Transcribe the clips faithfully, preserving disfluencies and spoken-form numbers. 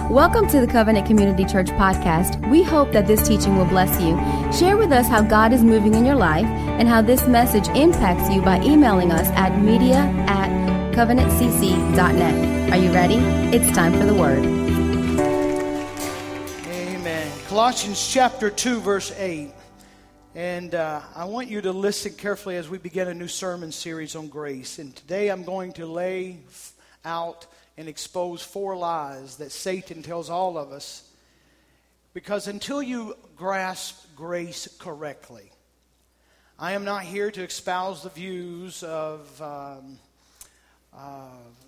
Welcome to the Covenant Community Church podcast. We hope that this teaching will bless you. Share with us how God is moving in your life and how this message impacts you by emailing us at media at covenant c c dot net. Are you ready? It's time for the word. Amen. Colossians chapter two, verse eight. And uh, I want you to listen carefully as we begin a new sermon series on grace. And today I'm going to lay out and expose four lies that Satan tells all of us. Because until you grasp grace correctly, I am not here to espouse the views of um, uh,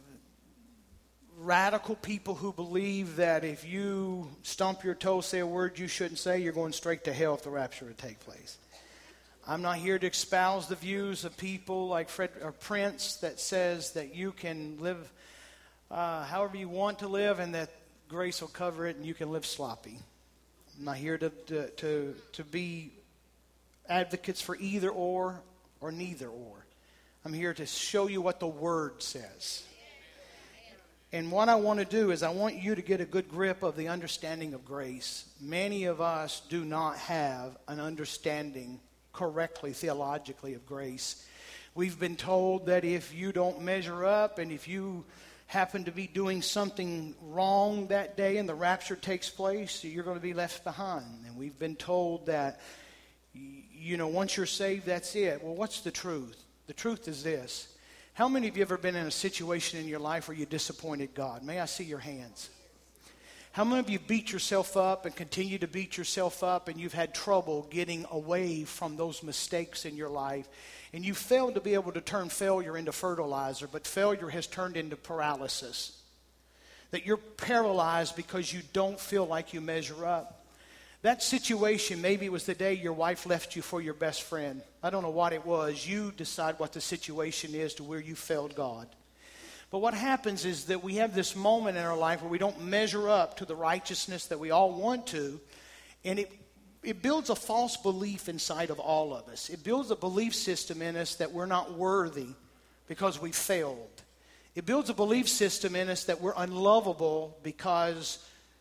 radical people who believe that if you stump your toe, say a word you shouldn't say, you're going straight to hell if the rapture would take place. I'm not here to espouse the views of people like Fred or Prince that says that you can live uh, however you want to live and that grace will cover it and you can live sloppy. I'm not here to to to, to be advocates for either or or neither or. I'm here to show you what the Word says. And what I want to do is I want you to get a good grip of the understanding of grace. Many of us do not have an understanding correctly, theologically, of grace. We've been told that if you don't measure up and if you happen to be doing something wrong that day and the rapture takes place, you're going to be left behind. And we've been told that, you know, once you're saved, that's it. Well, what's the truth? The truth is this. How many of you ever been in a situation in your life where you disappointed God? May I see your hands? How many of you beat yourself up and continue to beat yourself up and you've had trouble getting away from those mistakes in your life and you failed to be able to turn failure into fertilizer, but failure has turned into paralysis? That you're paralyzed because you don't feel like you measure up. That situation, maybe it was the day your wife left you for your best friend. I don't know what it was. You decide what the situation is to where you failed God. But what happens is that we have this moment in our life where we don't measure up to the righteousness that we all want to. And it, it builds a false belief inside of all of us. It builds a belief system in us that we're not worthy because we failed. It builds a belief system in us that we're unlovable because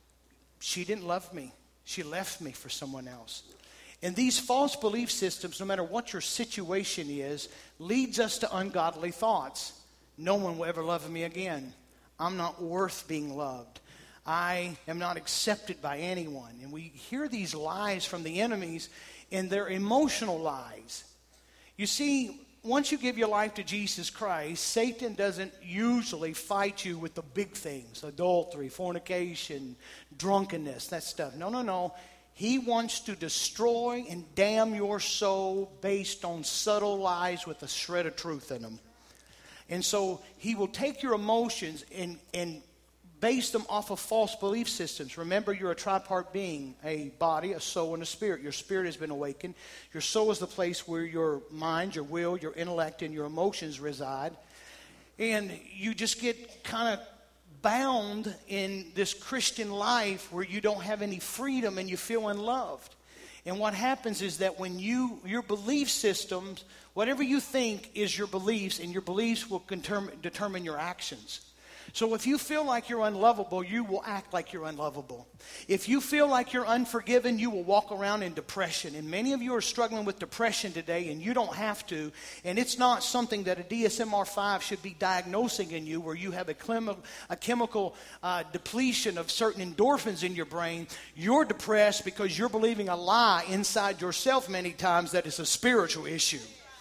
she didn't love me. She left me for someone else. And these false belief systems, no matter what your situation is, leads us to ungodly thoughts. No one will ever love me again. I'm not worth being loved. I am not accepted by anyone. And we hear these lies from the enemies, and they're emotional lies. You see, once you give your life to Jesus Christ, Satan doesn't usually fight you with the big things, adultery, fornication, drunkenness, that stuff. No, no, no. He wants to destroy and damn your soul based on subtle lies with a shred of truth in them. And so he will take your emotions and, and base them off of false belief systems. Remember, you're a tripart being, a body, a soul, and a spirit. Your spirit has been awakened. Your soul is the place where your mind, your will, your intellect, and your emotions reside. And you just get kind of bound in this Christian life where you don't have any freedom and you feel unloved. And what happens is that when you, your belief systems, whatever you think is your beliefs, and your beliefs will determine, determine your actions. So if you feel like you're unlovable, you will act like you're unlovable. If you feel like you're unforgiven, you will walk around in depression. And many of you are struggling with depression today, and you don't have to. And it's not something that a D S M R five should be diagnosing in you, where you have a, chem- a chemical uh, depletion of certain endorphins in your brain. You're depressed because you're believing a lie inside yourself many times that is a spiritual issue.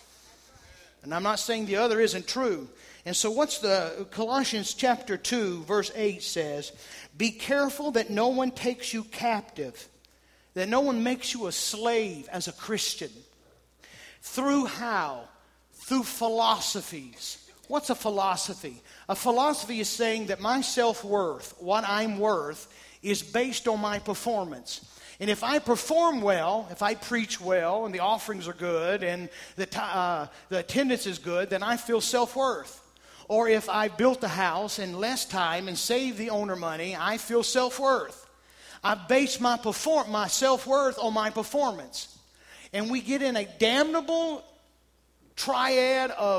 And I'm not saying the other isn't true. And so what's the Colossians chapter two, verse eight says, be careful that no one takes you captive, that no one makes you a slave as a Christian. Through how? Through philosophies. What's a philosophy? A philosophy is saying that my self-worth, what I'm worth, is based on my performance. And if I perform well, if I preach well, and the offerings are good, and the, t- uh, the attendance is good, then I feel self-worth. Or if I built a house in less time and saved the owner money, I feel self-worth. I base my perform my self-worth on my performance. And we get in a damnable triad of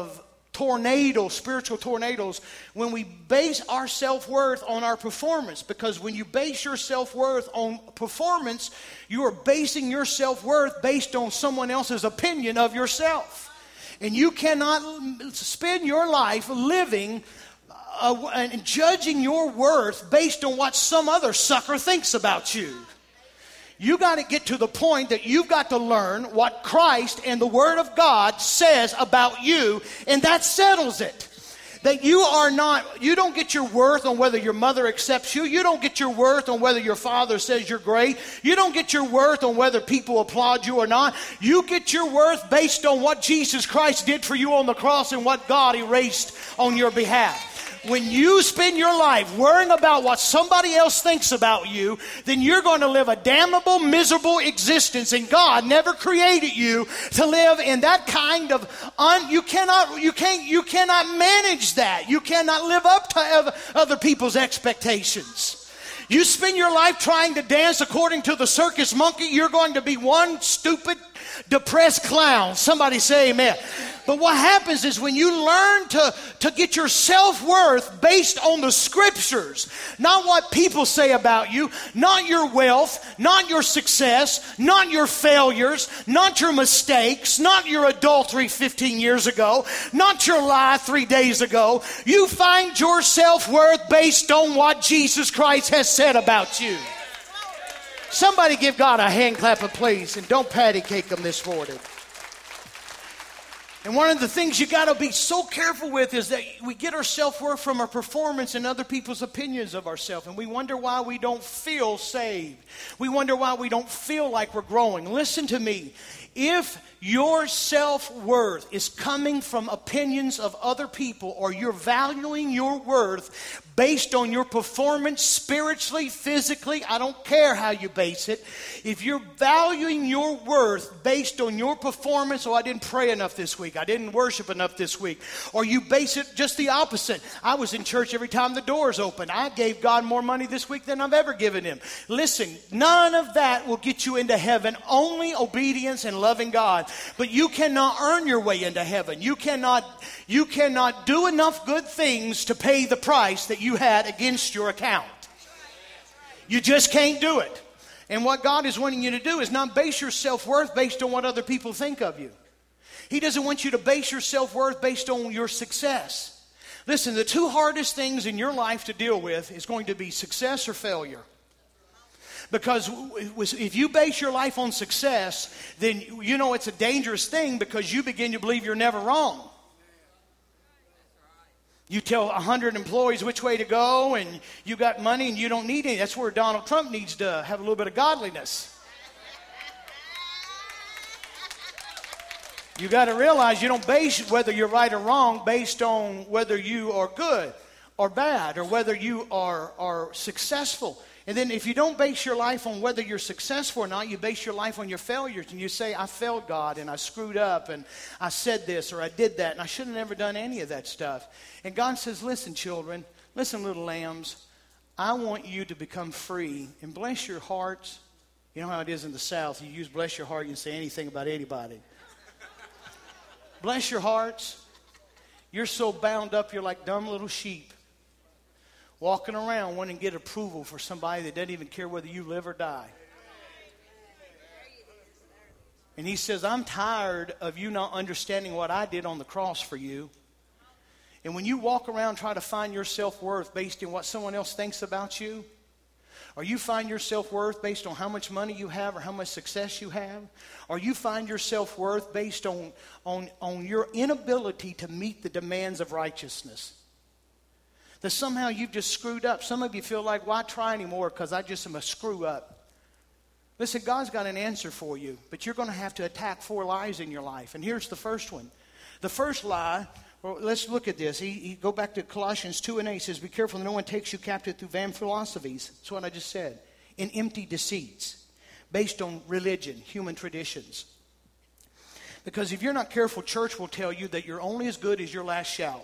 tornadoes, spiritual tornadoes, when we base our self-worth on our performance. Because when you base your self-worth on performance, you are basing your self-worth based on someone else's opinion of yourself. And you cannot spend your life living uh, and judging your worth based on what some other sucker thinks about you. You got to get to the point that you've got to learn what Christ and the Word of God says about you, and that settles it. That you are not, you don't get your worth on whether your mother accepts you. You don't get your worth on whether your father says you're great. You don't get your worth on whether people applaud you or not. You get your worth based on what Jesus Christ did for you on the cross and what God erased on your behalf. When you spend your life worrying about what somebody else thinks about you, then you're going to live a damnable, miserable existence. And God never created you to live in that kind of un, you cannot you can't you cannot manage that. You cannot live up to other people's expectations. You spend your life trying to dance according to the circus monkey, you're going to be one stupid, depressed clown. Somebody say amen. But what happens is when you learn to, to get your self-worth based on the scriptures, not what people say about you, not your wealth, not your success, not your failures, not your mistakes, not your adultery fifteen years ago, not your lie three days ago. You find your self-worth based on what Jesus Christ has said about you. Somebody give God a hand clap of praise, and don't patty cake them this morning. And one of the things you got to be so careful with is that we get our self-worth from our performance and other people's opinions of ourselves. And we wonder why we don't feel saved. We wonder why we don't feel like we're growing. Listen to me. If your self-worth is coming from opinions of other people, or you're valuing your worth based on your performance spiritually, physically, I don't care how you base it. If you're valuing your worth based on your performance, oh, I didn't pray enough this week, I didn't worship enough this week, or you base it just the opposite. I was in church every time the doors open. I gave God more money this week than I've ever given him. Listen, none of that will get you into heaven. Only obedience and loving God. But you cannot earn your way into heaven. You cannot, you cannot do enough good things to pay the price that you had against your account. You just can't do it. And what God is wanting you to do is not base your self-worth based on what other people think of you. He doesn't want you to base your self-worth based on your success. Listen, the two hardest things in your life to deal with is going to be success or failure. Because if you base your life on success, then you know it's a dangerous thing, because you begin to believe you're never wrong. You tell a hundred employees which way to go, and you got money and you don't need any. That's where Donald Trump needs to have a little bit of godliness. You got to realize you don't base whether you're right or wrong based on whether you are good or bad, or whether you are, are successful. And then if you don't base your life on whether you're successful or not, you base your life on your failures. And you say, I failed God, and I screwed up, and I said this, or I did that, and I should have never done any of that stuff. And God says, listen, children, listen, little lambs, I want you to become free and bless your hearts. You know how it is in the South. You use bless your heart, you can say anything about anybody. Bless your hearts. You're so bound up, you're like dumb little sheep, walking around wanting to get approval for somebody that doesn't even care whether you live or die. And he says, I'm tired of you not understanding what I did on the cross for you. And when you walk around trying to find your self-worth based on what someone else thinks about you, or you find your self-worth based on how much money you have or how much success you have, or you find your self-worth based on, on, on your inability to meet the demands of righteousness, that somehow you've just screwed up. Some of you feel like, why try anymore, because I just am a screw up. Listen, God's got an answer for you, but you're going to have to attack four lies in your life. And here's the first one. The first lie, well, let's look at this. He, he go back to Colossians two and eight. He says, be careful that no one takes you captive through vain philosophies. That's what I just said. In empty deceits, based on religion, human traditions. Because if you're not careful, church will tell you that you're only as good as your last shout.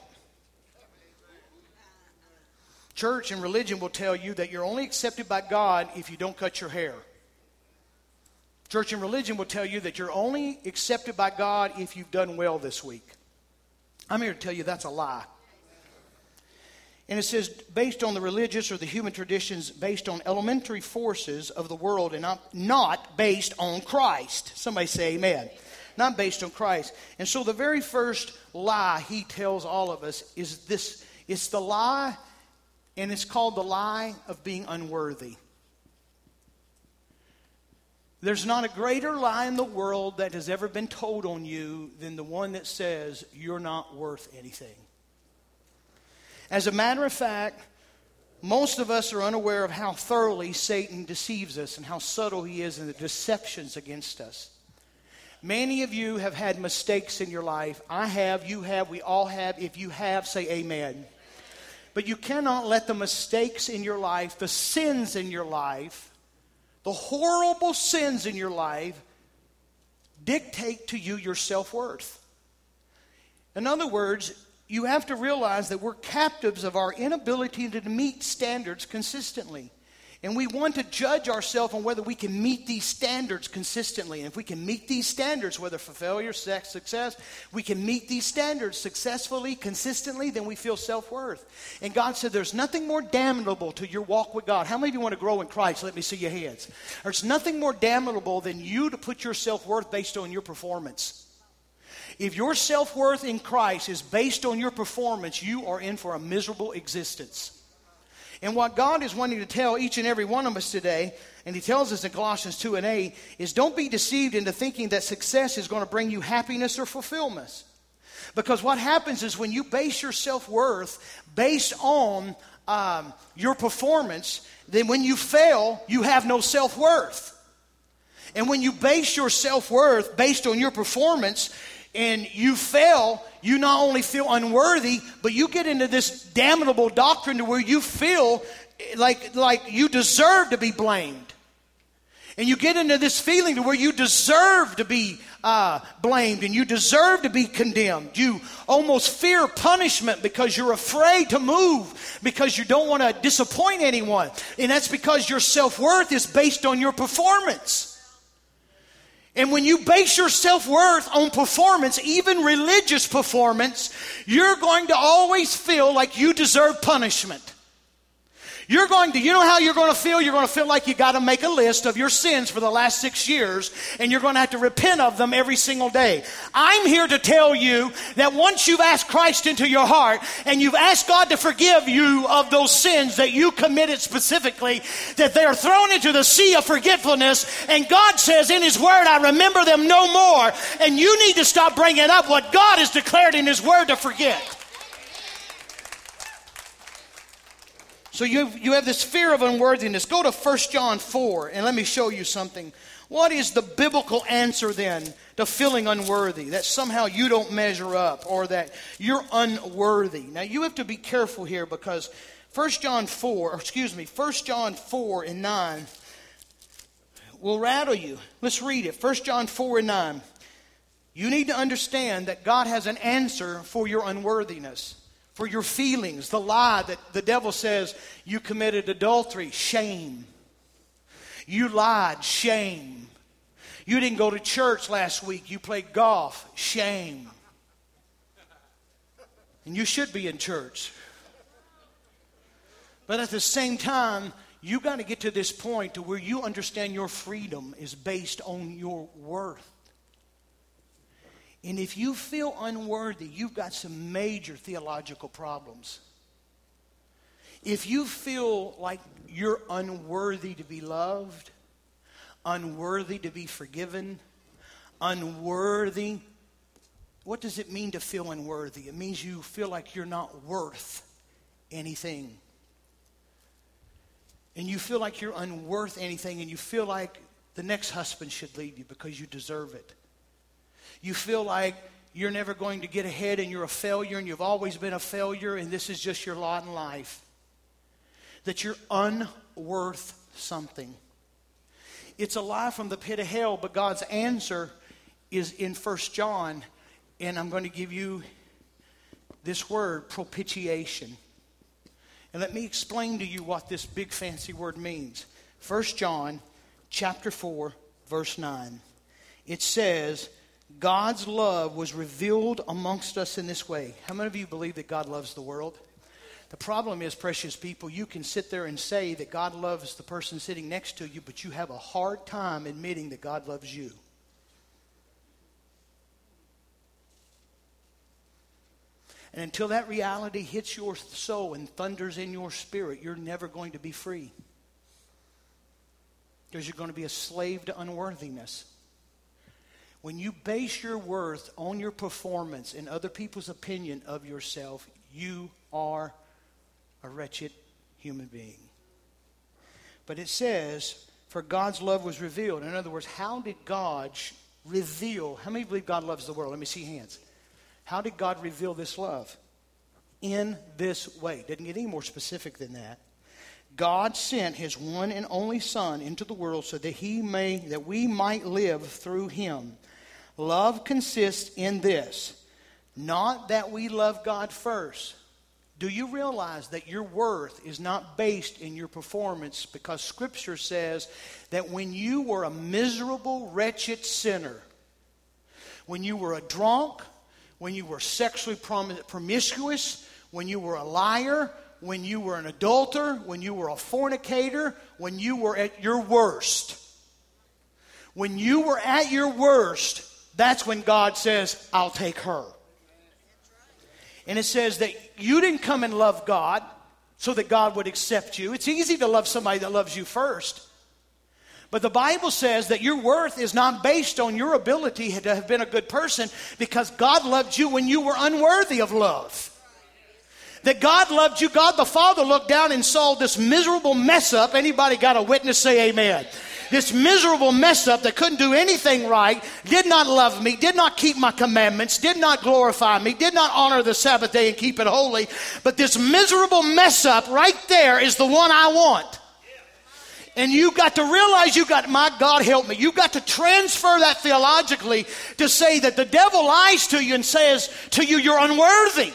Church and religion will tell you that you're only accepted by God if you don't cut your hair. Church and religion will tell you that you're only accepted by God if you've done well this week. I'm here to tell you that's a lie. And it says, based on the religious or the human traditions, based on elementary forces of the world, and not, not based on Christ. Somebody say amen. Not based on Christ. And so the very first lie he tells all of us is this. It's the lie, and it's called the lie of being unworthy. There's not a greater lie in the world that has ever been told on you than the one that says you're not worth anything. As a matter of fact, most of us are unaware of how thoroughly Satan deceives us and how subtle he is in the deceptions against us. Many of you have had mistakes in your life. I have, you have, we all have. If you have, say amen. But you cannot let the mistakes in your life, the sins in your life, the horrible sins in your life dictate to you your self-worth. In other words, you have to realize that we're captives of our inability to meet standards consistently. And we want to judge ourselves on whether we can meet these standards consistently. And if we can meet these standards, whether for failure, sex, success, we can meet these standards successfully, consistently, then we feel self-worth. And God said there's nothing more damnable to your walk with God. How many of you want to grow in Christ? Let me see your hands. There's nothing more damnable than you to put your self-worth based on your performance. If your self-worth in Christ is based on your performance, you are in for a miserable existence. And what God is wanting to tell each and every one of us today, and He tells us in Colossians two and eight, is don't be deceived into thinking that success is going to bring you happiness or fulfillment. Because what happens is when you base your self-worth based on um, your performance, then when you fail, you have no self-worth. And when you base your self-worth based on your performance, and you fail, you not only feel unworthy, but you get into this damnable doctrine to where you feel like, like you deserve to be blamed. And you get into this feeling to where you deserve to be uh, blamed and you deserve to be condemned. You almost fear punishment because you're afraid to move because you don't want to disappoint anyone. And that's because your self-worth is based on your performance. And when you base your self-worth on performance, even religious performance, you're going to always feel like you deserve punishment. You're going to, you know how you're going to feel? You're going to feel like you got to make a list of your sins for the last six years, and you're going to have to repent of them every single day. I'm here to tell you that once you've asked Christ into your heart, and you've asked God to forgive you of those sins that you committed specifically, that they are thrown into the sea of forgetfulness, and God says in His Word, I remember them no more, and you need to stop bringing up what God has declared in His Word to forget. So you have, you have this fear of unworthiness. Go to First John four and let me show you something. What is the biblical answer then to feeling unworthy? That somehow you don't measure up or that you're unworthy. Now you have to be careful here because First John four, or excuse me, First John four and nine will rattle you. Let's read it. First John four and nine. You need to understand that God has an answer for your unworthiness. For your feelings, the lie that the devil says you committed adultery, shame. You lied, shame. You didn't go to church last week, you played golf, shame. And you should be in church. But at the same time, you got to get to this point to where you understand your freedom is based on your worth. And if you feel unworthy, you've got some major theological problems. If you feel like you're unworthy to be loved, unworthy to be forgiven, unworthy, what does it mean to feel unworthy? It means you feel like you're not worth anything. And you feel like you're unworth anything, and you feel like the next husband should leave you because you deserve it. You feel like you're never going to get ahead and you're a failure and you've always been a failure and this is just your lot in life. That you're unworth something. It's a lie from the pit of hell, but God's answer is in First John, and I'm going to give you this word, propitiation. And let me explain to you what this big fancy word means. First John chapter four, verse nine. It says, God's love was revealed amongst us in this way. How many of you believe that God loves the world? The problem is, precious people, you can sit there and say that God loves the person sitting next to you, but you have a hard time admitting that God loves you. And until that reality hits your soul and thunders in your spirit, you're never going to be free. Because you're going to be a slave to unworthiness. When you base your worth on your performance and other people's opinion of yourself, you are a wretched human being. But it says, for God's love was revealed. In other words, how did God reveal? How many believe God loves the world? Let me see hands. How did God reveal this love? In this way. Didn't get any more specific than that. God sent his one and only Son into the world so that he may, that we might live through him. Love consists in this, not that we love God first. Do you realize that your worth is not based in your performance? Because Scripture says that when you were a miserable, wretched sinner, when you were a drunk, when you were sexually prom- promiscuous, when you were a liar, when you were an adulterer, when you were a fornicator, when you were at your worst. When you were at your worst, that's when God says, I'll take her. And it says that you didn't come and love God so that God would accept you. It's easy to love somebody that loves you first. But the Bible says that your worth is not based on your ability to have been a good person, because God loved you when you were unworthy of love. That God loved you. God the Father looked down and saw this miserable mess up. Anybody got a witness? Say amen. This miserable mess up that couldn't do anything right, did not love me, did not keep my commandments, did not glorify me, did not honor the Sabbath day and keep it holy. But this miserable mess up right there is the one I want. And you got to realize, you got, my God help me, you got to transfer that theologically to say that the devil lies to you and says to you, you're unworthy.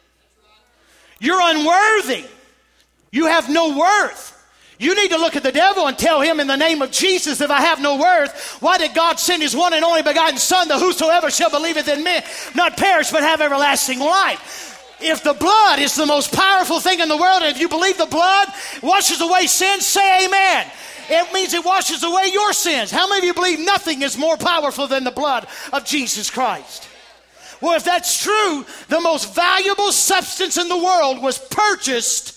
You're unworthy. You have no worth. You need to look at the devil and tell him, in the name of Jesus, if I have no worth, why did God send his one and only begotten Son, that whosoever shall believeth in me not perish but have everlasting life? If the blood is the most powerful thing in the world, and if you believe the blood washes away sins, say amen. It means it washes away your sins. How many of you believe nothing is more powerful than the blood of Jesus Christ? Well, if that's true, the most valuable substance in the world was purchased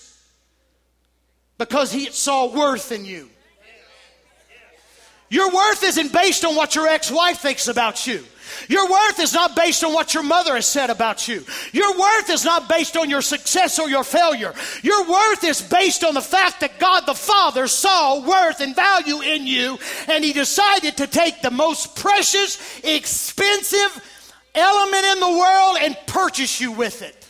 because he saw worth in you. Your worth isn't based on what your ex-wife thinks about you. Your worth is not based on what your mother has said about you. Your worth is not based on your success or your failure. Your worth is based on the fact that God the Father saw worth and value in you, and he decided to take the most precious, expensive element in the world and purchase you with it.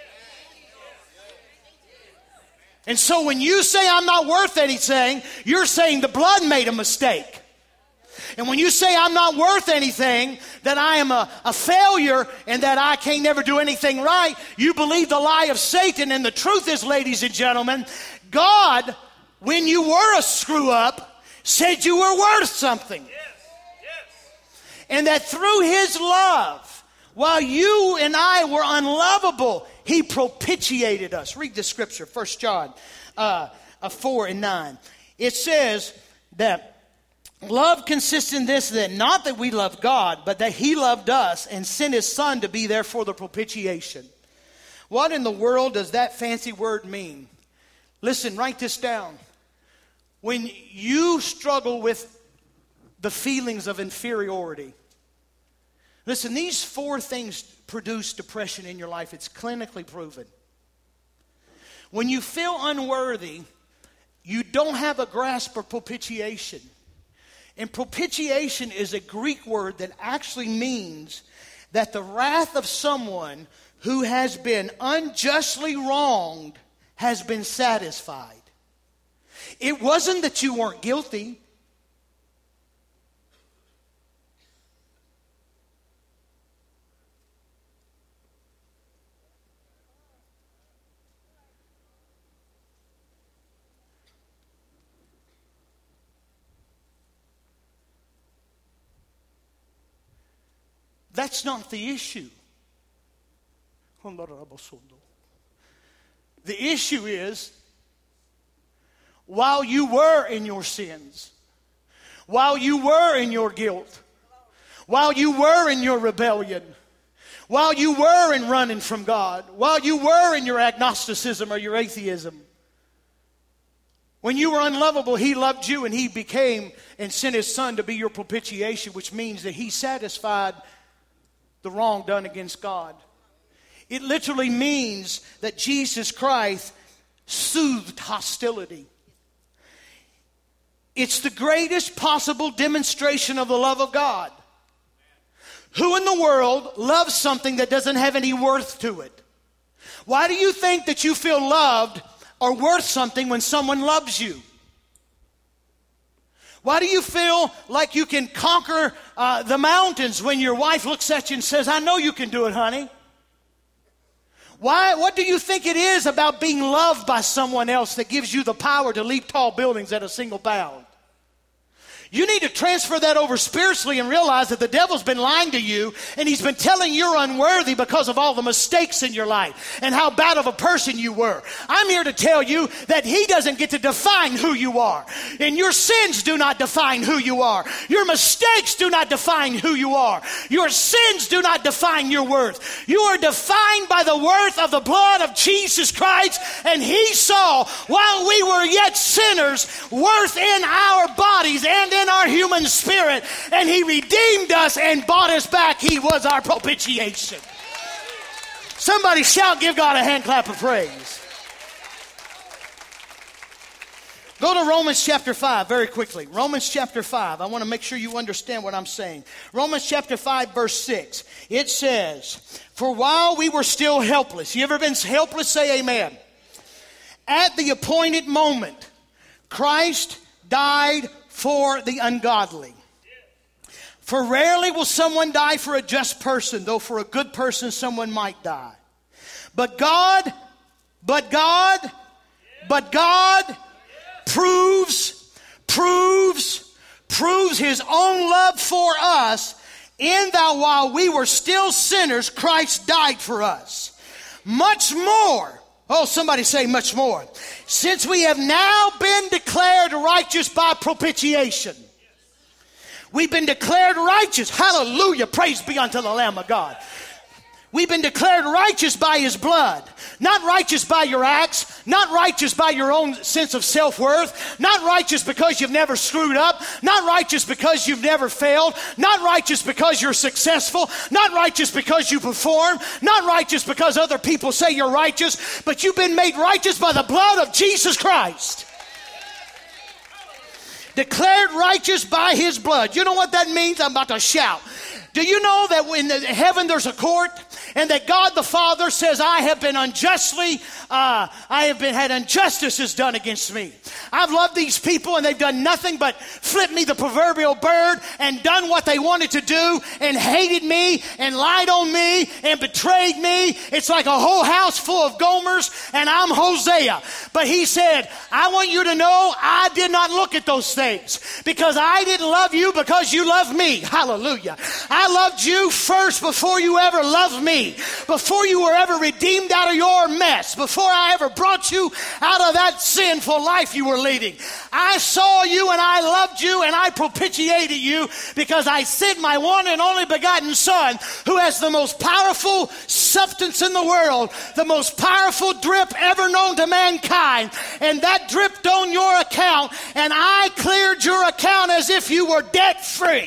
And so when you say I'm not worth anything, you're saying the blood made a mistake. And when you say I'm not worth anything, that I am a, a failure and that I can't never do anything right, you believe the lie of Satan. And the truth is, ladies and gentlemen, God, when you were a screw up, said you were worth something. Yes. Yes. And that through his love, while you and I were unlovable, he propitiated us. Read the scripture, First John uh, four and nine. It says that love consists in this, that not that we love God, but that he loved us and sent his Son to be there for the propitiation. What in the world does that fancy word mean? Listen, write this down. When you struggle with the feelings of inferiority, listen, these four things produce depression in your life. It's clinically proven. When you feel unworthy, you don't have a grasp of propitiation. And propitiation is a Greek word that actually means that the wrath of someone who has been unjustly wronged has been satisfied. It wasn't that you weren't guilty. That's not the issue. The issue is, while you were in your sins, while you were in your guilt, while you were in your rebellion, while you were in running from God, while you were in your agnosticism or your atheism, when you were unlovable, He loved you and He became and sent His Son to be your propitiation, which means that He satisfied the wrong done against God. It literally means that Jesus Christ soothed hostility. It's the greatest possible demonstration of the love of God. Who in the world loves something that doesn't have any worth to it? Why do you think that you feel loved or worth something when someone loves you? Why do you feel like you can conquer uh, the mountains when your wife looks at you and says, I know you can do it, honey? Why? What do you think it is about being loved by someone else that gives you the power to leap tall buildings at a single bound? You need to transfer that over spiritually and realize that the devil's been lying to you and he's been telling you're unworthy because of all the mistakes in your life and how bad of a person you were. I'm here to tell you that he doesn't get to define who you are. And your sins do not define who you are. Your mistakes do not define who you are. Your sins do not define your worth. You are defined by the worth of the blood of Jesus Christ, and he saw while we were yet sinners worth in our bodies and in our human spirit, and he redeemed us and bought us back. He was our propitiation. Somebody shout, give God a hand clap of praise. Go to Romans chapter five very quickly. Romans chapter five. I want to make sure you understand what I'm saying. Romans chapter five verse six. It says, for while we were still helpless. You ever been helpless? Say amen. At the appointed moment, Christ died for the ungodly. For rarely will someone die for a just person, though for a good person someone might die. But God, but God, but God proves, proves, proves his own love for us in that while we were still sinners, Christ died for us. Much more. Oh, somebody say much more. Since we have now been declared righteous by propitiation. We've been declared righteous. Hallelujah. Praise be unto the Lamb of God. We've been declared righteous by his blood. Not righteous by your acts. Not righteous by your own sense of self-worth. Not righteous because you've never screwed up. Not righteous because you've never failed. Not righteous because you're successful. Not righteous because you perform. Not righteous because other people say you're righteous. But you've been made righteous by the blood of Jesus Christ. Declared righteous by his blood. You know what that means? I'm about to shout. Do you know that in heaven there's a court, and that God the Father says, I have been unjustly, uh, I have been had injustices done against me. I've loved these people and they've done nothing but flip me the proverbial bird and done what they wanted to do and hated me and lied on me and betrayed me. It's like a whole house full of Gomers and I'm Hosea. But he said, I want you to know I did not look at those things because I didn't love you because you loved me. Hallelujah. I loved you first before you ever loved me. Before you were ever redeemed out of your mess. Before I ever brought you out of that sinful life you were leading. I saw you and I loved you and I propitiated you because I sent my one and only begotten Son, who has the most powerful substance in the world, the most powerful drip ever known to mankind. And that dripped on your account and I cleared your account as if you were debt free.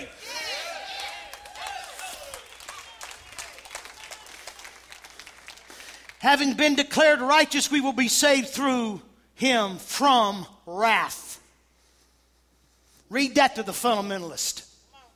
Having been declared righteous, we will be saved through him from wrath. Read that to the fundamentalist.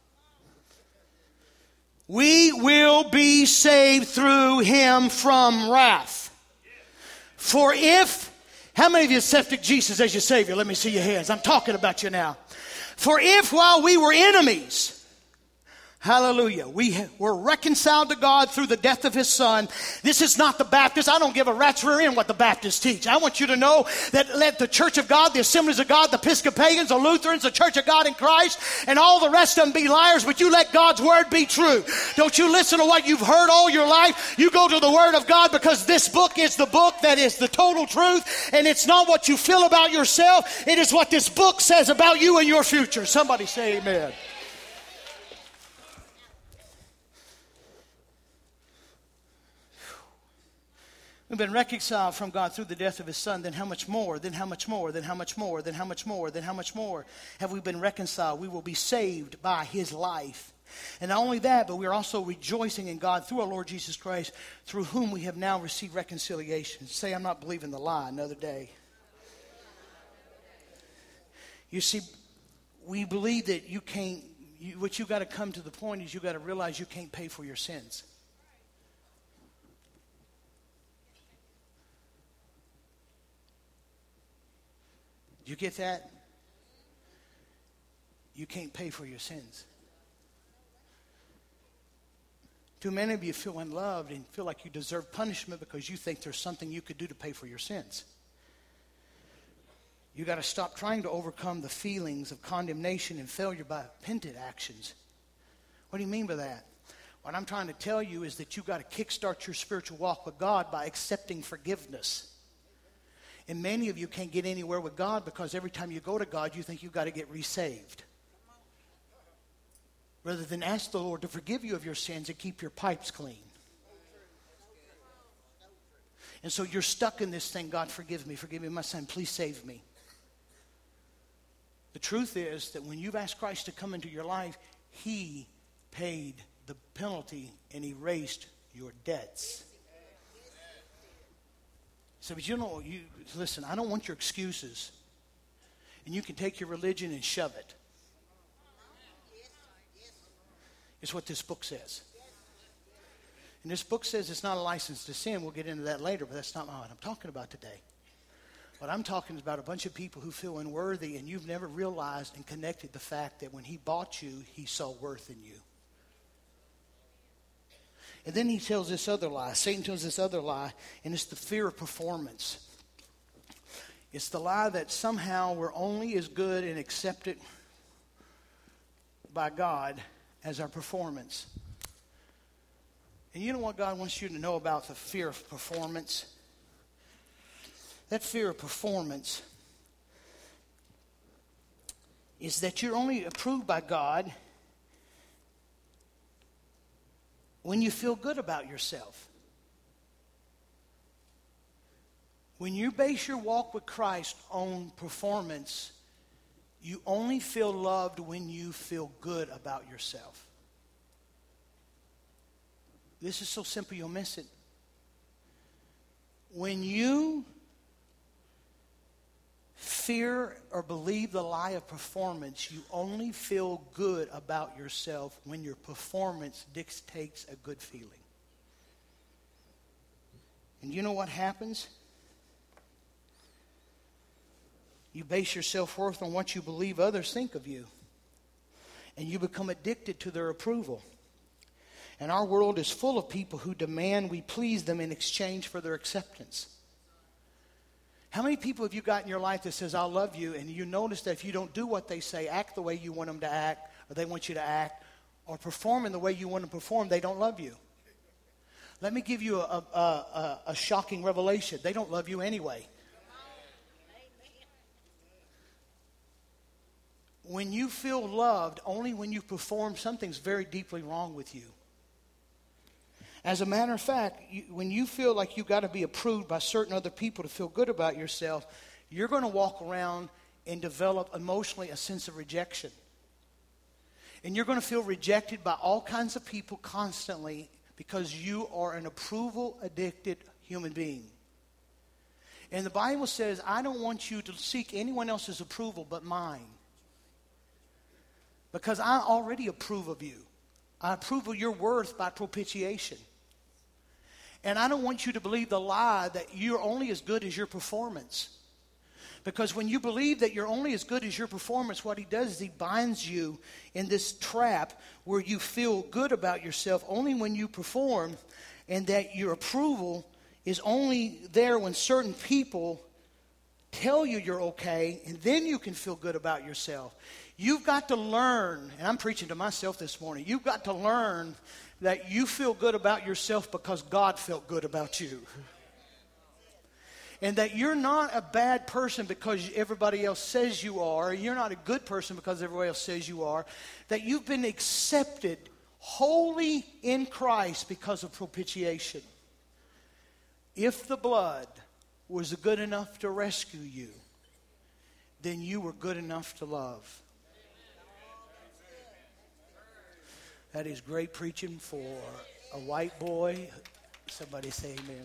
We will be saved through him from wrath. For if, how many of you accepted Jesus as your Savior? Let me see your hands. I'm talking about you now. For if while we were enemies, Hallelujah. We were reconciled to God through the death of his son. This is not the Baptist. I don't give a rat's rear end what the Baptists teach. I want you to know that let the Church of God, the Assemblies of God, the Episcopalians, the Lutherans, the Church of God in Christ, and all the rest of them be liars, but you let God's word be true. Don't you listen to what you've heard all your life. You go to the word of God, because this book is the book that is the total truth, and it's not what you feel about yourself. It is what this book says about you and your future. Somebody say amen. We've been reconciled from God through the death of his son. Then how much more? Then how much more? Then how much more? Then how much more? Then how much more have we been reconciled? We will be saved by his life. And not only that, but we are also rejoicing in God through our Lord Jesus Christ, through whom we have now received reconciliation. Say, I'm not believing the lie another day. You see, we believe that you can't, you, what you got to come to the point is you got to realize you can't pay for your sins. You get that? You can't pay for your sins. Too many of you feel unloved and feel like you deserve punishment because you think there's something you could do to pay for your sins. You got to stop trying to overcome the feelings of condemnation and failure by repentant actions. What do you mean by that? What I'm trying to tell you is that you got to kickstart your spiritual walk with God by accepting forgiveness. And many of you can't get anywhere with God because every time you go to God, you think you've got to get resaved. Rather than ask the Lord to forgive you of your sins and keep your pipes clean. And so you're stuck in this thing, God, forgive me, forgive me, my son, please save me. The truth is that when you've asked Christ to come into your life, he paid the penalty and erased your debts. So, but you know, you listen, I don't want your excuses. And you can take your religion and shove it. It's what this book says. And this book says it's not a license to sin. We'll get into that later, but that's not what I'm talking about today. What I'm talking about a bunch of people who feel unworthy, and you've never realized and connected the fact that when he bought you, he saw worth in you. And then he tells this other lie. Satan tells this other lie, and it's the fear of performance. It's the lie that somehow we're only as good and accepted by God as our performance. And you know what God wants you to know about the fear of performance? That fear of performance is that you're only approved by God when you feel good about yourself. When you base your walk with Christ on performance, you only feel loved when you feel good about yourself. This is so simple you'll miss it. When you fear or believe the lie of performance, you only feel good about yourself when your performance dictates a good feeling. And you know what happens? You base your self-worth on what you believe others think of you. And you become addicted to their approval. And our world is full of people who demand we please them in exchange for their acceptance. How many people have you got in your life that says, I love you, and you notice that if you don't do what they say, act the way you want them to act, or they want you to act, or perform in the way you want to perform, they don't love you. Let me give you a, a, a, a shocking revelation. They don't love you anyway. When you feel loved, only when you perform, something's very deeply wrong with you. As a matter of fact, you, when you feel like you've got to be approved by certain other people to feel good about yourself, you're going to walk around and develop emotionally a sense of rejection. And you're going to feel rejected by all kinds of people constantly because you are an approval-addicted human being. And the Bible says, I don't want you to seek anyone else's approval but mine. Because I already approve of you. I approve of your worth by propitiation. And I don't want you to believe the lie that you're only as good as your performance. Because when you believe that you're only as good as your performance, what he does is he binds you in this trap where you feel good about yourself only when you perform, and that your approval is only there when certain people tell you you're okay, and then you can feel good about yourself. You've got to learn, and I'm preaching to myself this morning, you've got to learn that you feel good about yourself because God felt good about you. And that you're not a bad person because everybody else says you are. You're not a good person because everybody else says you are. That you've been accepted wholly in Christ because of propitiation. If the blood was good enough to rescue you, then you were good enough to love. That is great preaching for a white boy. Somebody say amen.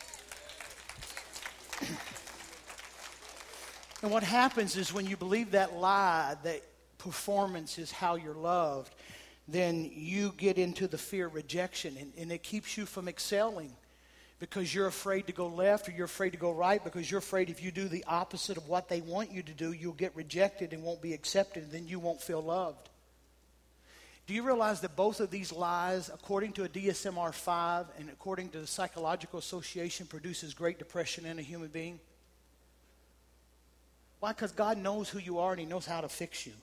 And what happens is when you believe that lie, that performance is how you're loved, then you get into the fear of rejection, and, and it keeps you from excelling because you're afraid to go left or you're afraid to go right because you're afraid if you do the opposite of what they want you to do, you'll get rejected and won't be accepted, and then you won't feel loved. Do you realize that both of these lies, according to a D S M R five and according to the Psychological Association, produces great depression in a human being? Why? Because God knows who you are and he knows how to fix you.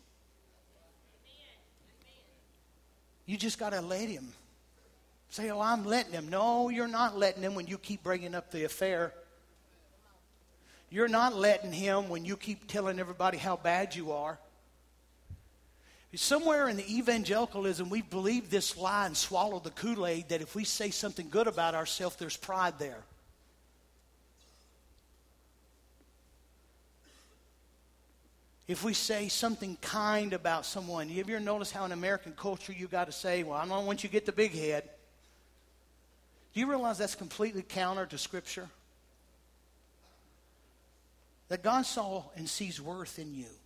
You just got to let him. Say, oh, I'm letting him. No, you're not letting him when you keep bringing up the affair. You're not letting him when you keep telling everybody how bad you are. Somewhere in the evangelicalism, we've believed this lie and swallowed the Kool-Aid that if we say something good about ourselves, there's pride there. If we say something kind about someone, have you ever noticed how in American culture you got to say, well, I don't want you to get the big head. Do you realize that's completely counter to Scripture? That God saw and sees worth in you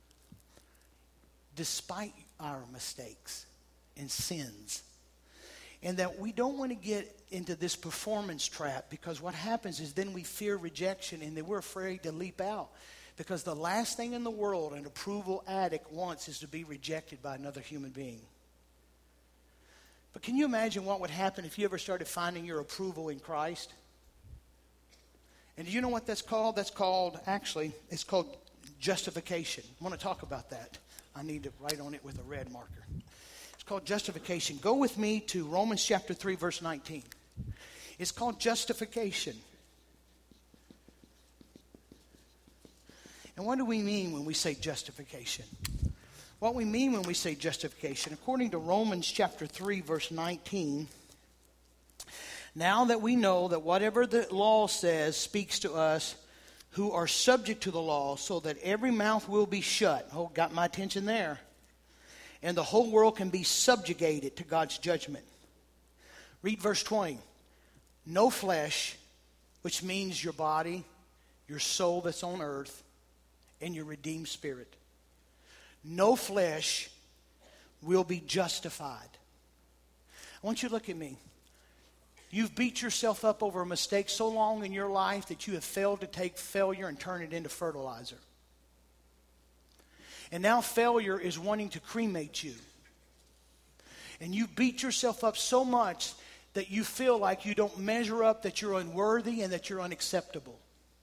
despite our mistakes and sins. And that we don't want to get into this performance trap, because what happens is then we fear rejection and then we're afraid to leap out. Because the last thing in the world an approval addict wants is to be rejected by another human being. But can you imagine what would happen if you ever started finding your approval in Christ? And do you know what that's called? That's called, actually, it's called justification. I want to talk about that. I need to write on it with a red marker. It's called justification. Go with me to Romans chapter three, verse nineteen. It's called justification. And what do we mean when we say justification? What we mean when we say justification, according to Romans chapter three, verse nineteen, now that we know that whatever the law says speaks to us who are subject to the law, so that every mouth will be shut. Oh, got my attention there. And the whole world can be subjugated to God's judgment. Read verse twenty. No flesh, which means your body, your soul that's on earth, and your redeemed spirit. No flesh will be justified. I want you to look at me. You've beat yourself up over a mistake so long in your life that you have failed to take failure and turn it into fertilizer. And now failure is wanting to cremate you. And you beat yourself up so much that you feel like you don't measure up, that you're unworthy and that you're unacceptable.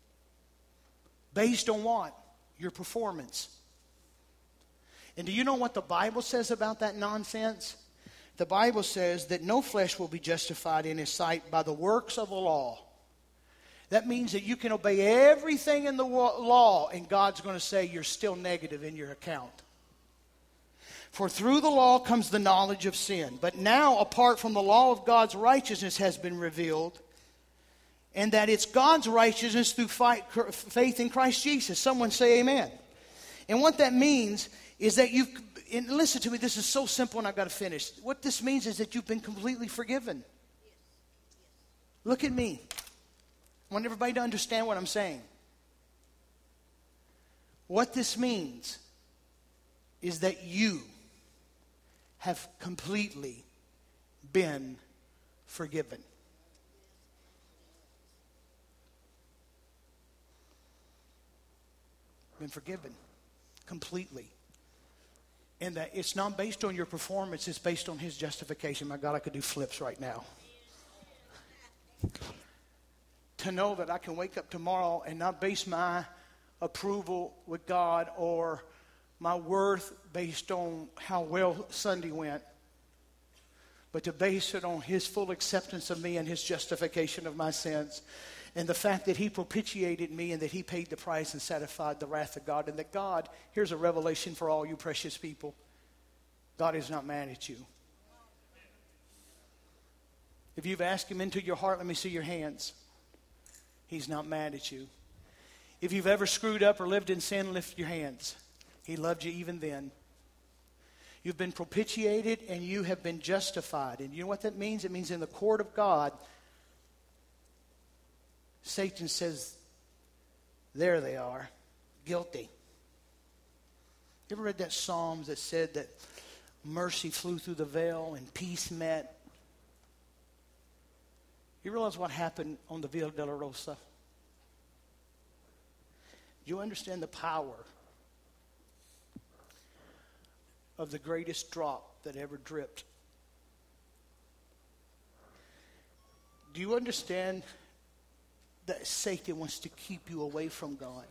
Based on what? Your performance. And do you know what the Bible says about that nonsense? The Bible says that no flesh will be justified in his sight by the works of the law. That means that you can obey everything in the law and God's going to say you're still negative in your account. For through the law comes the knowledge of sin. But now, apart from the law of God's righteousness has been revealed, and that it's God's righteousness through faith in Christ Jesus. Someone say amen. And what that means is that you've, and listen to me, this is so simple and I've got to finish. What this means is that you've been completely forgiven. Look at me. I want everybody to understand what I'm saying. What this means is that you have completely been forgiven. been forgiven completely. And that it's not based on your performance, it's based on his justification. My God, I could do flips right now. To know that I can wake up tomorrow and not base my approval with God or my worth based on how well Sunday went, but to base it on his full acceptance of me and his justification of my sins. And the fact that he propitiated me and that he paid the price and satisfied the wrath of God. And that God, here's a revelation for all you precious people. God is not mad at you. If you've asked him into your heart, let me see your hands. He's not mad at you. If you've ever screwed up or lived in sin, lift your hands. He loved you even then. You've been propitiated and you have been justified. And you know what that means? It means in the court of God, Satan says, there they are, guilty. You ever read that Psalms that said that mercy flew through the veil and peace met? You realize what happened on the Via Dolorosa? Do you understand the power of the greatest drop that ever dripped? Do you understand that Satan wants to keep you away from God?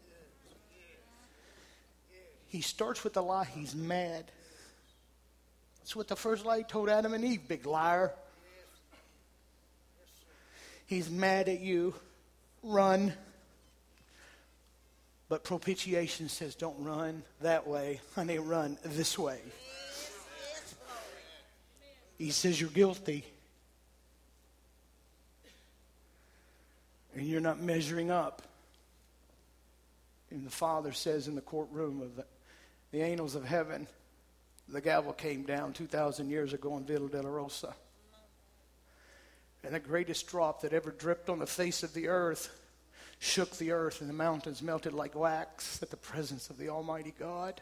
He starts with the lie. He's mad. That's what the first lie he told Adam and Eve, big liar. He's mad at you. Run. But propitiation says, don't run that way. Honey, run this way. He says you're guilty. And you're not measuring up. And the Father says in the courtroom of the, the angels of heaven, the gavel came down two thousand years ago in Villa Dolorosa. And the greatest drop that ever dripped on the face of the earth shook the earth, and the mountains melted like wax at the presence of the Almighty God.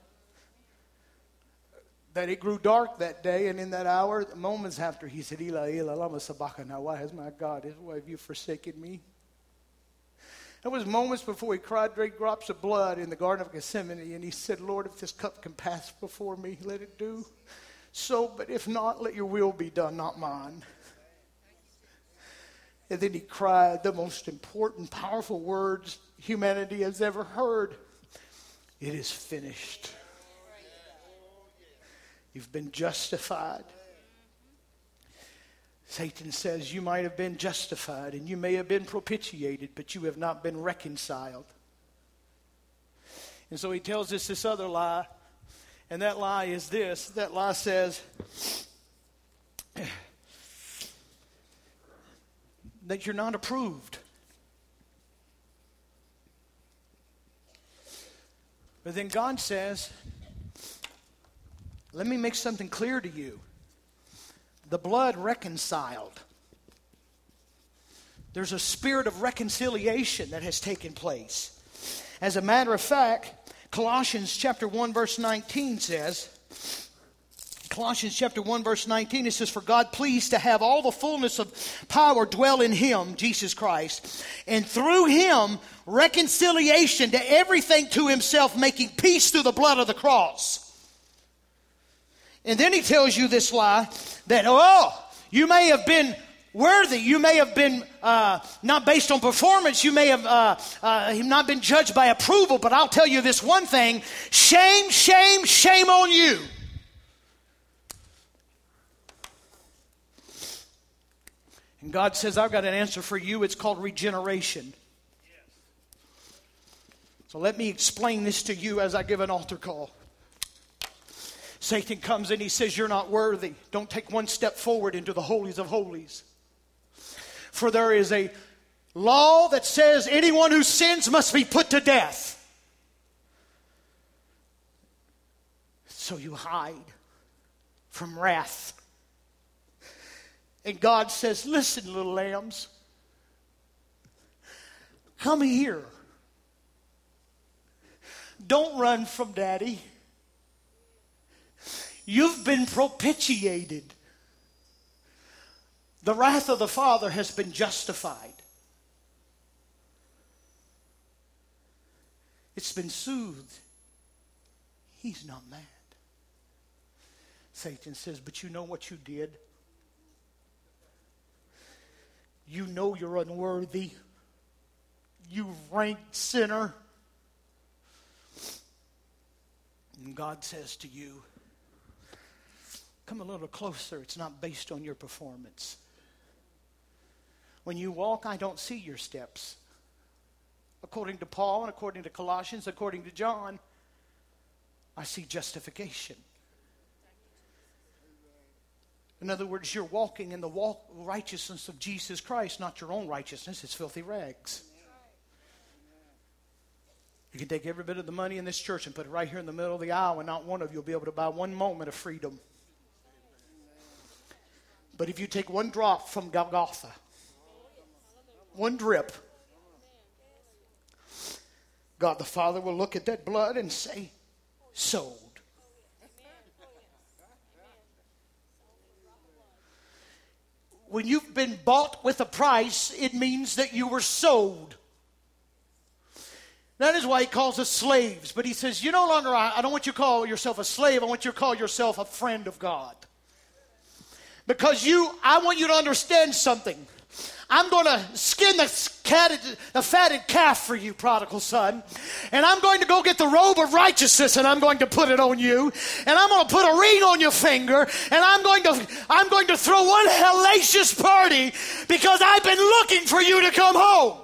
That it grew dark that day, and in that hour, moments after, he said, Ela, Ela, lama sabachthani. Now, why has my God, why have you forsaken me? It was moments before he cried great drops of blood in the Garden of Gethsemane, and he said, Lord, if this cup can pass before me, let it do so, but if not, let your will be done, not mine. And then he cried the most important, powerful words humanity has ever heard. It is finished. You've been justified. Satan says you might have been justified and you may have been propitiated, but you have not been reconciled. And so he tells us this other lie, and that lie is this. That lie says that you're not approved. But then God says, let me make something clear to you. The blood reconciled. There's a spirit of reconciliation that has taken place. As a matter of fact, Colossians chapter one verse nineteen says, Colossians chapter one verse nineteen, it says, for God pleased to have all the fullness of power dwell in him, Jesus Christ, and through him reconciliation to everything to himself, making peace through the blood of the cross. And then he tells you this lie that, oh, you may have been worthy. You may have been uh, not based on performance. You may have uh, uh, not been judged by approval. But I'll tell you this one thing. Shame, shame, shame on you. And God says, I've got an answer for you. It's called regeneration. So let me explain this to you as I give an altar call. Satan comes in, he says, you're not worthy. Don't take one step forward into the holies of holies. For there is a law that says anyone who sins must be put to death. So you hide from wrath. And God says, listen, little lambs, come here. Don't run from Daddy. You've been propitiated. The wrath of the Father has been justified. It's been soothed. He's not mad. Satan says, but you know what you did? You know you're unworthy. You ranked sinner. And God says to you, come a little closer. It's not based on your performance. When you walk, I don't see your steps. According to Paul and according to Colossians, according to John, I see justification. In other words, you're walking in the walk, righteousness of Jesus Christ, not your own righteousness. It's filthy rags. You can take every bit of the money in this church and put it right here in the middle of the aisle, and not one of you will be able to buy one moment of freedom. But if you take one drop from Golgotha, one drip, God the Father will look at that blood and say, sold. When you've been bought with a price, it means that you were sold. That is why he calls us slaves. But he says, you no longer, I don't want you to call yourself a slave. I want you to call yourself a friend of God. Because you, I want you to understand something. I'm going to skin the, catted, the fatted calf for you, prodigal son. And I'm going to go get the robe of righteousness and I'm going to put it on you. And I'm going to put a ring on your finger. And I'm going to, I'm going to throw one hellacious party because I've been looking for you to come home.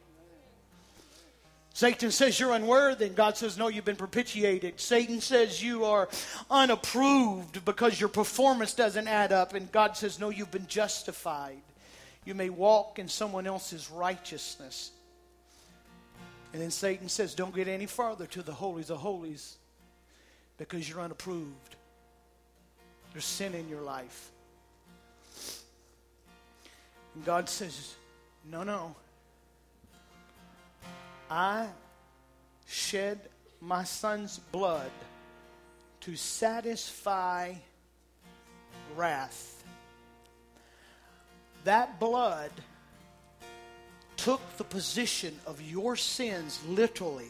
Satan says you're unworthy, and God says, no, you've been propitiated. Satan says you are unapproved because your performance doesn't add up, and God says, no, you've been justified. You may walk in someone else's righteousness. And then Satan says, don't get any farther to the holies of holies because you're unapproved. There's sin in your life. And God says, no, no. I shed my son's blood to satisfy wrath. That blood took the position of your sins literally.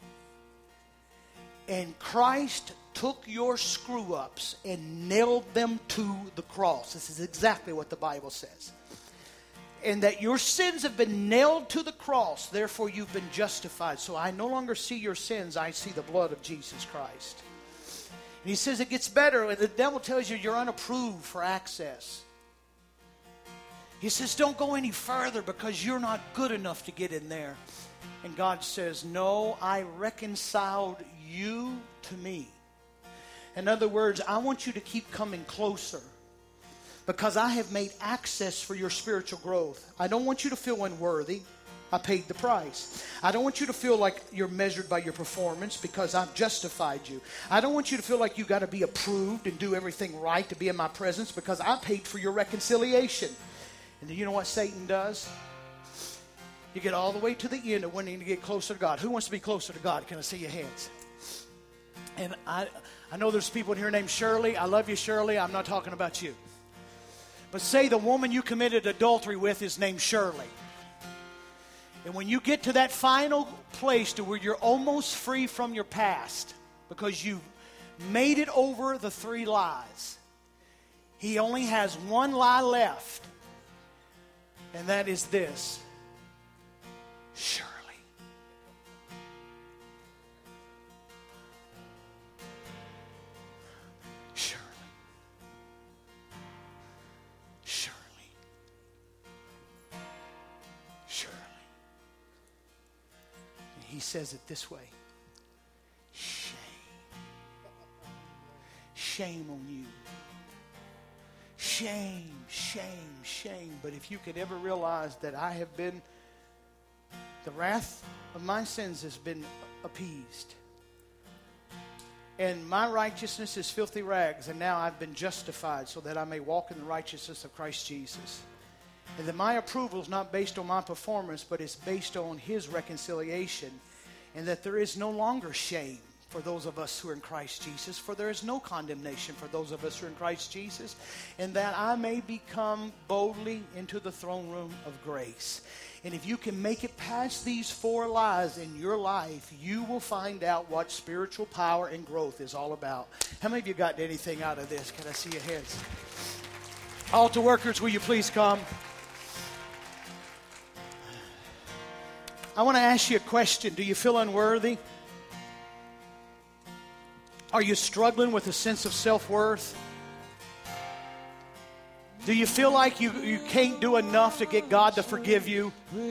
And Christ took your screw-ups and nailed them to the cross. This is exactly what the Bible says. And that your sins have been nailed to the cross, therefore you've been justified. So I no longer see your sins, I see the blood of Jesus Christ. And he says it gets better, and the devil tells you you're unapproved for access. He says don't go any further because you're not good enough to get in there. And God says, no, I reconciled you to me. In other words, I want you to keep coming closer. Because I have made access for your spiritual growth. I don't want you to feel unworthy. I paid the price. I don't want you to feel like you're measured by your performance because I've justified you. I don't want you to feel like you got to be approved and do everything right to be in my presence because I paid for your reconciliation. And do you know what Satan does? You get all the way to the end of wanting to get closer to God. Who wants to be closer to God? Can I see your hands? And I, I know there's people in here named Shirley. I love you, Shirley. I'm not talking about you. But say the woman you committed adultery with is named Shirley. And when you get to that final place to where you're almost free from your past because you've made it over the three lies, he only has one lie left. And that is this. Shirley. He says it this way. Shame. Shame on you. Shame, shame, shame. But if you could ever realize that I have been, the wrath of my sins has been appeased. And my righteousness is filthy rags, and now I've been justified so that I may walk in the righteousness of Christ Jesus. And that my approval is not based on my performance, but it's based on his reconciliation. And that there is no longer shame for those of us who are in Christ Jesus. For there is no condemnation for those of us who are in Christ Jesus. And that I may become boldly into the throne room of grace. And if you can make it past these four lies in your life, you will find out what spiritual power and growth is all about. How many of you got anything out of this? Can I see your hands? Altar workers, will you please come? I want to ask you a question. Do you feel unworthy? Are you struggling with a sense of self-worth? Do you feel like you, you can't do enough to get God to forgive you?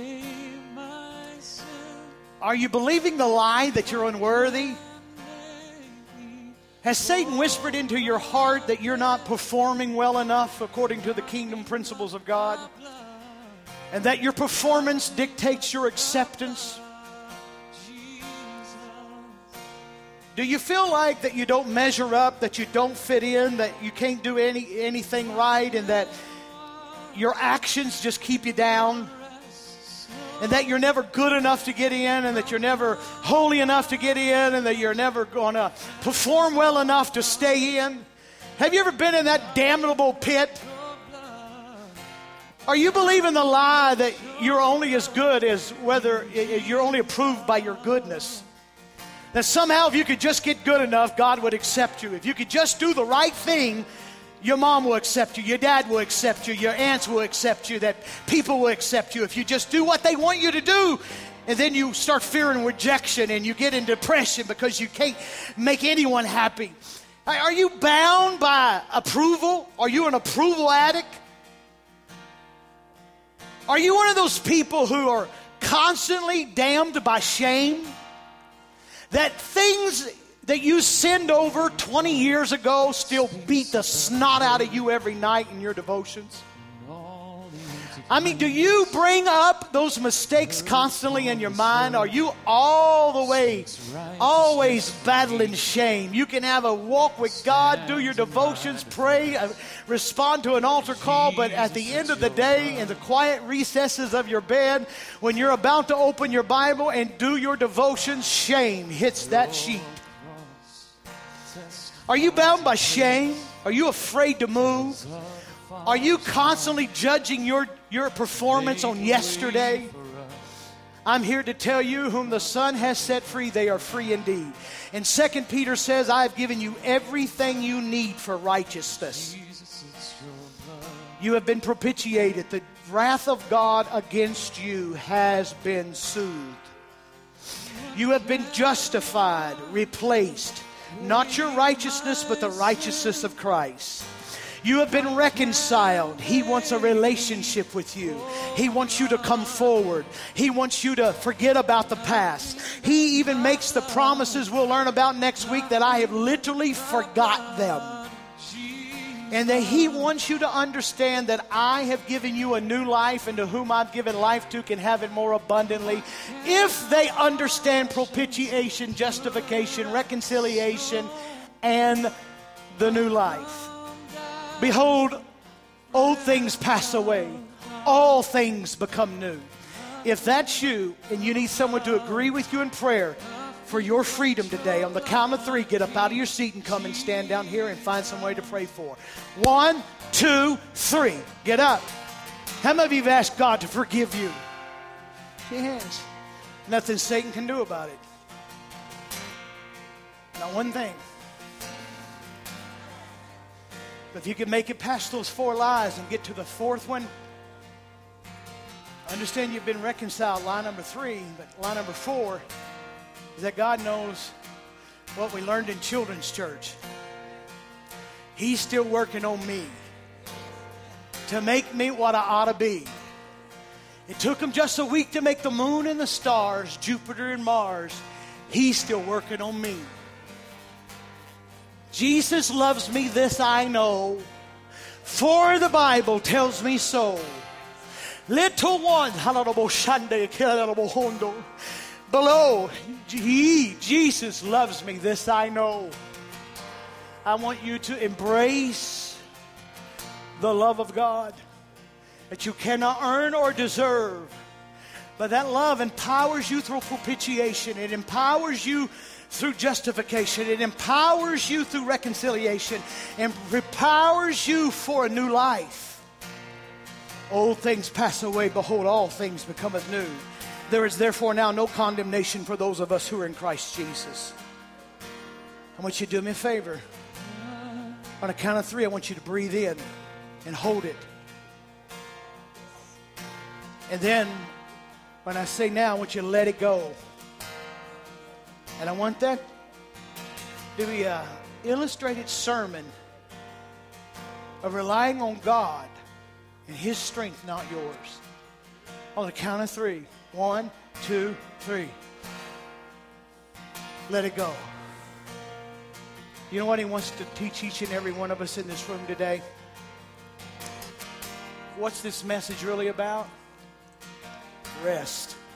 Are you believing the lie that you're unworthy? Has Satan whispered into your heart that you're not performing well enough according to the kingdom principles of God? And that your performance dictates your acceptance? Do you feel like that you don't measure up, that you don't fit in, that you can't do any anything right, and that your actions just keep you down? And that you're never good enough to get in, and that you're never holy enough to get in, and that you're never going to perform well enough to stay in? Have you ever been in that damnable pit? Are you believing the lie that you're only as good as whether you're only approved by your goodness? That somehow if you could just get good enough, God would accept you. If you could just do the right thing, your mom will accept you, your dad will accept you, your aunts will accept you, that people will accept you. If you just do what they want you to do, and then you start fearing rejection and you get in depression because you can't make anyone happy. Are you bound by approval? Are you an approval addict? Are you one of those people who are constantly damned by shame? That things that you sinned over twenty years ago still beat the snot out of you every night in your devotions? I mean, do you bring up those mistakes constantly in your mind? Are you all the way, always battling shame? You can have a walk with God, do your devotions, pray, uh, respond to an altar call, but at the end of the day, in the quiet recesses of your bed, when you're about to open your Bible and do your devotions, shame hits that sheet. Are you bound by shame? Are you afraid to move? Are you constantly judging your, your performance on yesterday? I'm here to tell you, whom the Son has set free, they are free indeed. And Second Peter says, I have given you everything you need for righteousness. You have been propitiated. The wrath of God against you has been soothed. You have been justified, replaced. Not your righteousness, but the righteousness of Christ. You have been reconciled. He wants a relationship with you. He wants you to come forward. He wants you to forget about the past. He even makes the promises we'll learn about next week that I have literally forgot them. And that He wants you to understand that I have given you a new life, and to whom I've given life to can have it more abundantly. If they understand propitiation, justification, reconciliation, and the new life. Behold, old things pass away. All things become new. If that's you, and you need someone to agree with you in prayer for your freedom today, on the count of three, get up out of your seat and come and stand down here and find some way to pray for. One, two, three. Get up. How many of you have asked God to forgive you? She has. Nothing Satan can do about it. Not one thing. But if you can make it past those four lies and get to the fourth one, understand you've been reconciled, lie number three. But lie number four is that God knows what we learned in children's church. He's still working on me to make me what I ought to be. It took Him just a week to make the moon and the stars, Jupiter and Mars. He's still working on me. Jesus loves me, this I know, for the Bible tells me so. Little one, below, he, Jesus loves me, this I know. I want you to embrace the love of God that you cannot earn or deserve. But that love empowers you through propitiation. It empowers you through justification. It empowers you through reconciliation, and empowers you for a new life. Old things pass away. Behold, all things becometh new. There is therefore now no condemnation for those of us who are in Christ Jesus. I want you to do me a favor. On a count of three, I want you to breathe in and hold it. And then, when I say now, I want you to let it go. And I want that to be an illustrated sermon of relying on God and His strength, not yours. On the count of three. One, two, three. Let it go. You know what He wants to teach each and every one of us in this room today? What's this message really about? Rest.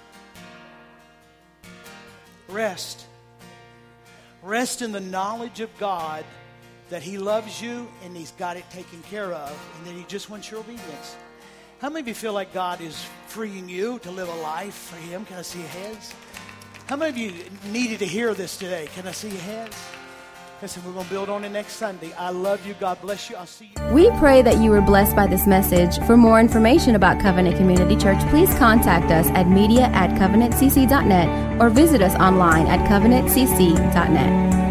Rest. Rest in the knowledge of God that He loves you and He's got it taken care of, and that He just wants your obedience. How many of you feel like God is freeing you to live a life for Him? Can I see your hands? How many of you needed to hear this today? Can I see your hands? Listen, we're going to build on it next Sunday. I love you. God bless you. I'll see you. We pray that you were blessed by this message. For more information about Covenant Community Church, please contact us at media at covenant c c dot net or visit us online at covenant c c dot net.